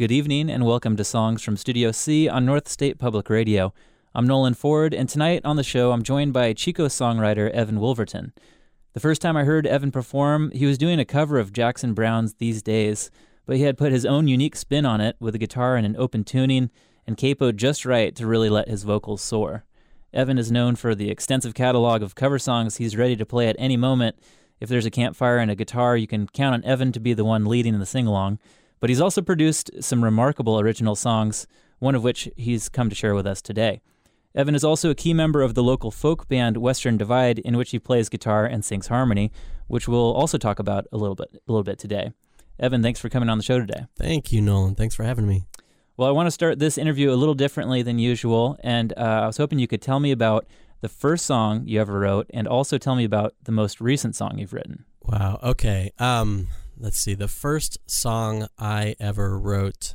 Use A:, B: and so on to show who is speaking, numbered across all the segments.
A: Good evening and welcome to Songs from Studio C on North State Public Radio. I'm Nolan Ford, and tonight on the show I'm joined by Chico songwriter Evan Wolverton. The first time I heard Evan perform, he was doing a cover of Jackson Browne's These Days, but he had put his own unique spin on it with a guitar and an open tuning, and capoed just right to really let his vocals soar. Evan is known for the extensive catalog of cover songs he's ready to play at any moment. If there's a campfire and a guitar, you can count on Evan to be the one leading the sing-along. But he's also produced some remarkable original songs, one of which he's come to share with us today. Evan is also a key member of the local folk band Western Divide, in which he plays guitar and sings harmony, which we'll also talk about a little bit today. Evan, thanks for coming on the show today.
B: Thank you, Nolan. Thanks for having me.
A: Well, I want to start this interview a little differently than usual, and I was hoping you could tell me about the first song you ever wrote, and also tell me about the most recent song you've written.
B: Wow. Okay. Let's see. The first song I ever wrote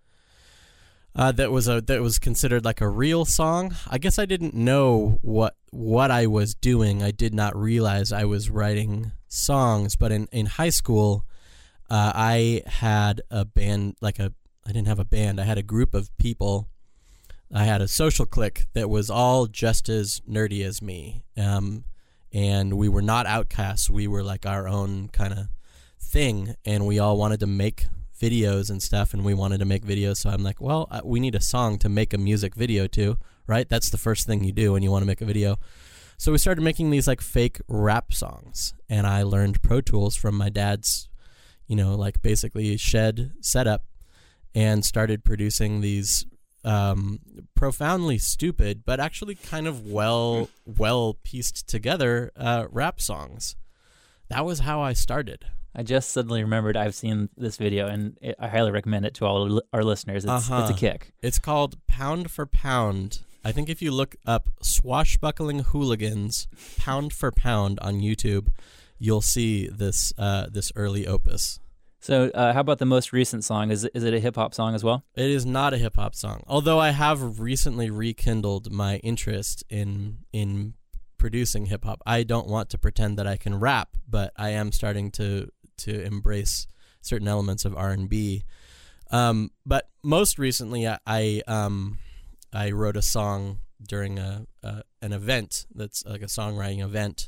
B: that was considered like a real song. I guess I didn't know what I was doing. I did not realize I was writing songs. But in high school, I had a band. I didn't have a band. I had a group of people. I had a social clique that was all just as nerdy as me. And we were not outcasts. We were like our own kind of thing, and we all wanted to make videos and stuff, and we wanted to make videos. So I'm like, well, we need a song to make a music video to, right? That's the first thing you do when you want to make a video. So we started making these like fake rap songs, and I learned Pro Tools from my dad's, like basically shed setup, and started producing these profoundly stupid but actually kind of well pieced together rap songs. That was how I started.
A: I just suddenly remembered I've seen this video, and I highly recommend it to all our listeners. It's a kick.
B: It's called Pound for Pound. I think if you look up Swashbuckling Hooligans Pound for Pound on YouTube, you'll see this early opus.
A: So how about the most recent song? Is it a hip-hop song as well?
B: It is not a hip-hop song, although I have recently rekindled my interest in producing hip-hop. I don't want to pretend that I can rap, but I am starting to embrace certain elements of R&B. But most recently, I wrote a song during an event that's like a songwriting event.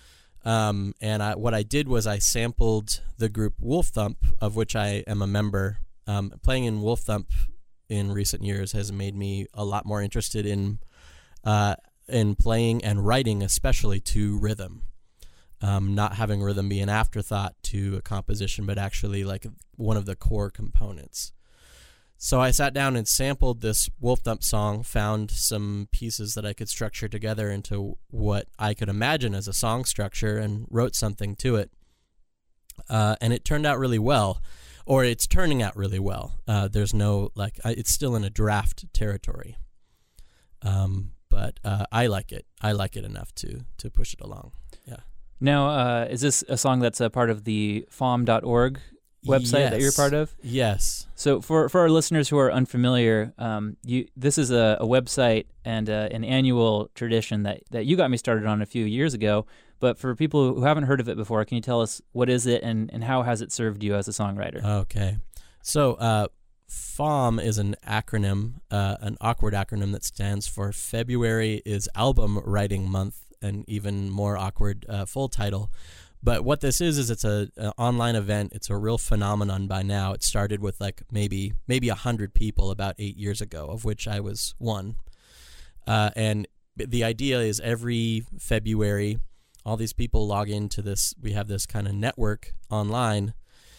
B: What I did was I sampled the group Wolf Thump, of which I am a member. Playing in Wolf Thump in recent years has made me a lot more interested in playing and writing, especially to rhythm. Not having rhythm be an afterthought to a composition, but actually like one of the core components. So I sat down and sampled this Wolf Thump song, found some pieces that I could structure together into what I could imagine as a song structure, and wrote something to it. And it turned out really well, or it's turning out really well. There's no, it's still in a draft territory. But I like it. I like it enough to push it along. Yeah.
A: Now, is this a song that's a part of the FOM.org website that you're part of?
B: Yes.
A: So for our listeners who are unfamiliar, this is a website and an annual tradition that you got me started on a few years ago. But for people who haven't heard of it before, can you tell us what is it and how has it served you as a songwriter?
B: Okay. So FOM is an acronym, an awkward acronym that stands for February is Album Writing Month, an even more awkward full title. But what this is it's an online event. It's a real phenomenon by now. It started with like maybe 100 people about 8 years ago, of which I was one. And the idea is every February, all these people log into this. We have this kind of network online.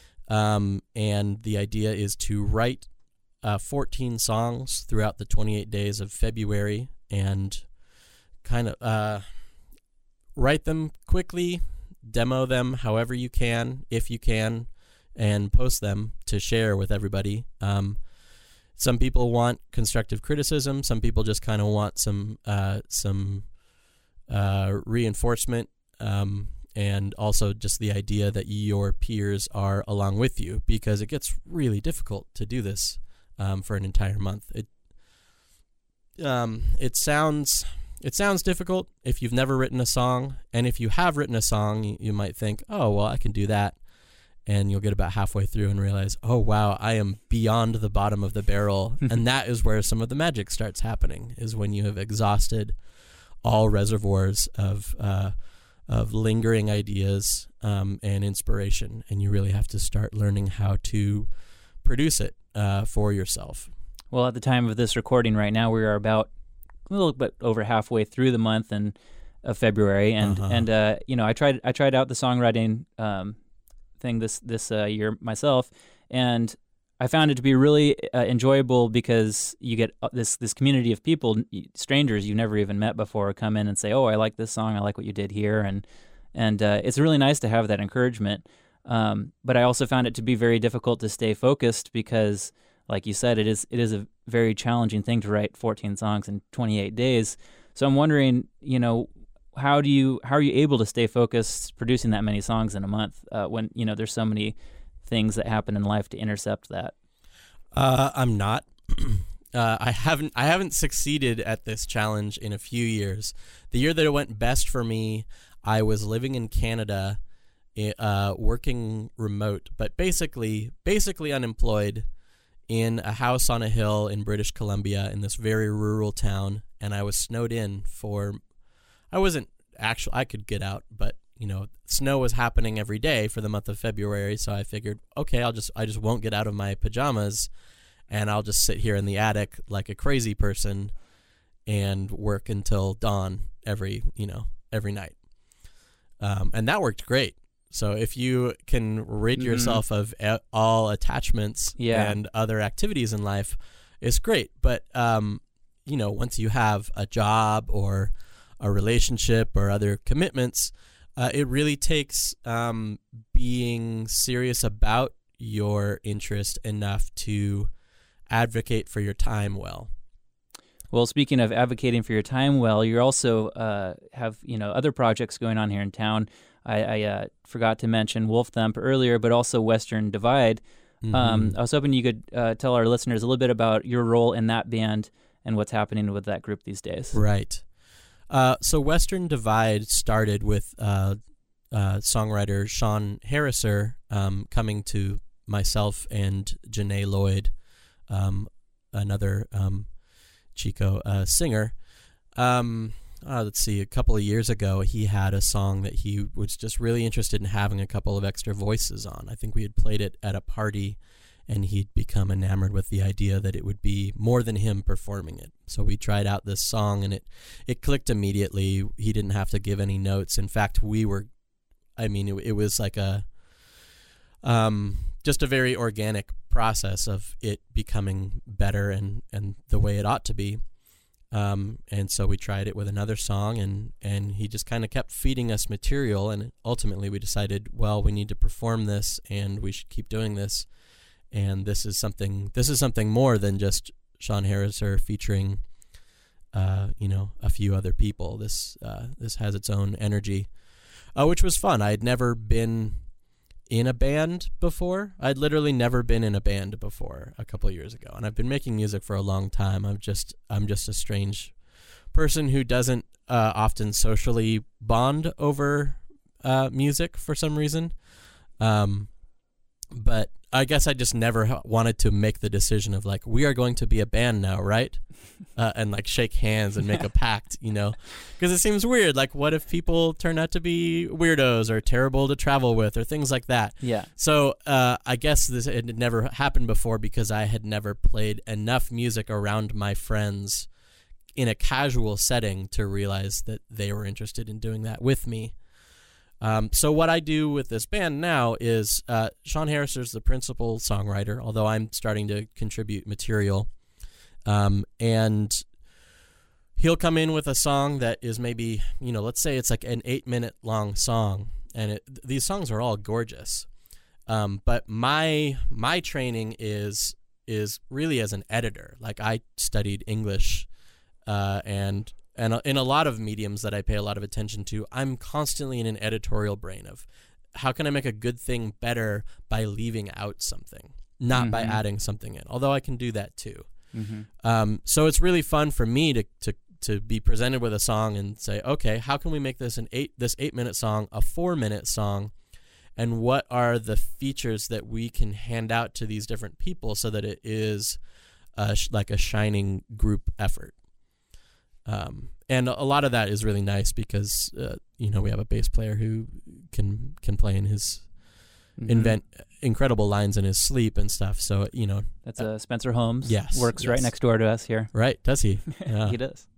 B: And the idea is to write 14 songs throughout the 28 days of February and kind of write them quickly, demo them however you can, if you can, and post them to share with everybody. Some people want constructive criticism. Some people just kind of want some reinforcement, and also just the idea that your peers are along with you, because it gets really difficult to do this for an entire month. It sounds difficult if you've never written a song, and if you have written a song, you might think, oh, well, I can do that. and you'll get about halfway through and realize, oh wow, I am beyond the bottom of the barrel. And that is where some of the magic starts happening, is when you have exhausted all reservoirs of lingering ideas and inspiration, and you really have to start learning how to produce it for yourself.
A: Well, at the time of this recording right now, we are about a little bit over halfway through the month of February, and I tried out the songwriting thing this year myself, and I found it to be really enjoyable because you get this community of people, strangers you've never even met before, come in and say, "Oh, I like this song. I like what you did here," and it's really nice to have that encouragement. But I also found it to be very difficult to stay focused because, like you said, it is a very challenging thing to write 14 songs in 28 days. So I'm wondering, how are you able to stay focused producing that many songs in a month when there's so many things that happen in life to intercept that?
B: I'm not. I haven't succeeded at this challenge in a few years. The year that it went best for me, I was living in Canada, working remote, but basically unemployed, in a house on a hill in British Columbia in this very rural town, and I was snowed in I could get out, but snow was happening every day for the month of February, so I figured, okay, I just won't get out of my pajamas, and I'll just sit here in the attic like a crazy person and work until dawn every night. And that worked great. So if you can rid yourself of all attachments and other activities in life, it's great. But, once you have a job or a relationship or other commitments, it really takes being serious about your interest enough to advocate for your time well.
A: Well, speaking of advocating for your time well, you also have other projects going on here in town. I forgot to mention Wolf Thump earlier, but also Western Divide. I was hoping you could tell our listeners a little bit about your role in that band and what's happening with that group these days.
B: Right. So Western Divide started with songwriter Sean Harriser coming to myself and Janae Lloyd, another Chico singer. Let's see, a couple of years ago, he had a song that he was just really interested in having a couple of extra voices on. I think we had played it at a party, and he'd become enamored with the idea that it would be more than him performing it. So we tried out this song, and it clicked immediately. He didn't have to give any notes. In fact, it was like just a very organic process of it becoming better and the way it ought to be. And so we tried it with another song, and he just kind of kept feeding us material, and ultimately we decided, well, we need to perform this, and we should keep doing this. And this is something more than just Sean Harriser featuring, a few other people. This has its own energy, which was fun. I had never been in a band before. I'd literally never been in a band before a couple of years ago, and I've been making music for a long time. I'm just a strange person who doesn't often socially bond over music for some reason. But I guess I just never wanted to make the decision of like, we are going to be a band now, right? And like shake hands and make a pact, because it seems weird. Like, what if people turn out to be weirdos or terrible to travel with or things like that?
A: Yeah.
B: So I guess it had never happened before because I had never played enough music around my friends in a casual setting to realize that they were interested in doing that with me. So what I do with this band now is Sean Harriser's the principal songwriter, although I'm starting to contribute material. And he'll come in with a song that is maybe, let's say it's like an 8-minute long song, and these songs are all gorgeous. But my training is really as an editor. Like, I studied English, and in a lot of mediums that I pay a lot of attention to, I'm constantly in an editorial brain of how can I make a good thing better by leaving out something, not by adding something in, although I can do that too. So it's really fun for me to be presented with a song and say, okay, how can we make this this 8-minute song a 4-minute song, and what are the features that we can hand out to these different people so that it is like a shining group effort. And a lot of that is really nice because we have a bass player who can play in his invent incredible lines in his sleep and stuff. So
A: that's Spencer Holmes.
B: Yes,
A: works right next door to us here.
B: Right? Does he? Yeah.
A: He does.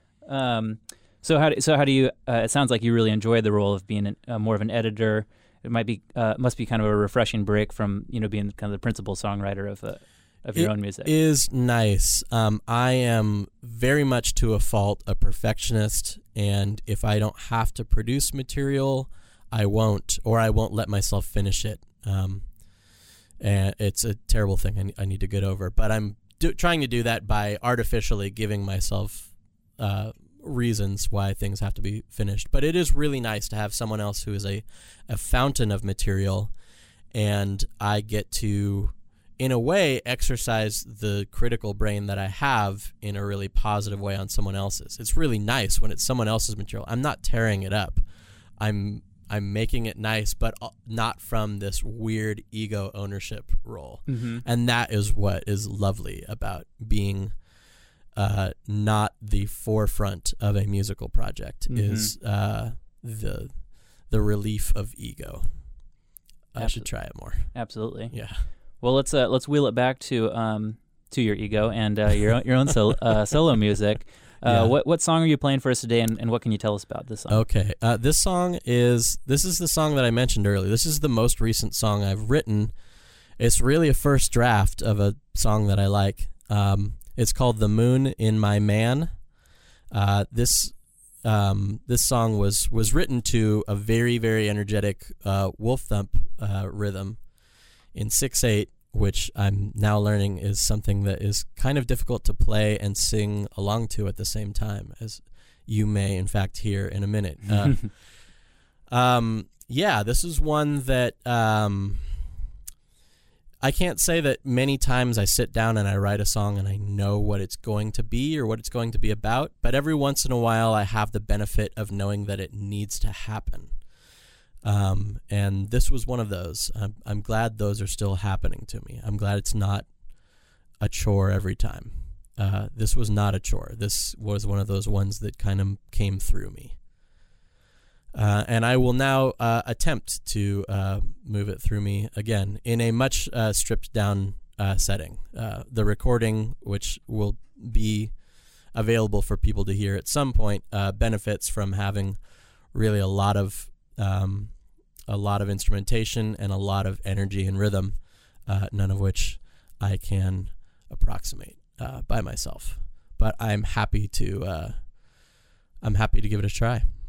A: So how do you? It sounds like you really enjoy the role of being more of an editor. It must be kind of a refreshing break from being kind of the principal songwriter of your own music.
B: It is nice. I am very much to a fault a perfectionist, and if I don't have to produce material, I won't, or I won't let myself finish it. And it's a terrible thing I need to get over. But I'm trying to do that by artificially giving myself reasons why things have to be finished. But it is really nice to have someone else who is a fountain of material, and I get to, in a way, exercise the critical brain that I have in a really positive way on someone else's. It's really nice when it's someone else's material. I'm not tearing it up. I'm making it nice, but not from this weird ego ownership role. Mm-hmm. And that is what is lovely about being not the forefront of a musical project, is the relief of ego. I should try it more.
A: Absolutely.
B: Yeah.
A: Well, let's wheel it back to your ego and your own solo music. What song are you playing for us today, and what can you tell us about this song?
B: Okay, this is the song that I mentioned earlier. This is the most recent song I've written. It's really a first draft of a song that I like. It's called "The Moon in My Man." This song was written to a very, very energetic wolf thump rhythm in 6/8, which I'm now learning is something that is kind of difficult to play and sing along to at the same time, as you may in fact hear in a minute. This is one that I can't say that many times I sit down and I write a song and I know what it's going to be or what it's going to be about, but every once in a while I have the benefit of knowing that it needs to happen. And this was one of those. I'm glad those are still happening to me. I'm glad it's not a chore every time. This was not a chore. This was one of those ones that kind of came through me. And I will now attempt to move it through me again in a much stripped down setting. The recording, which will be available for people to hear at some point, benefits from having really a lot of instrumentation and a lot of energy and rhythm, none of which I can approximate by myself. But I'm happy to give it a try.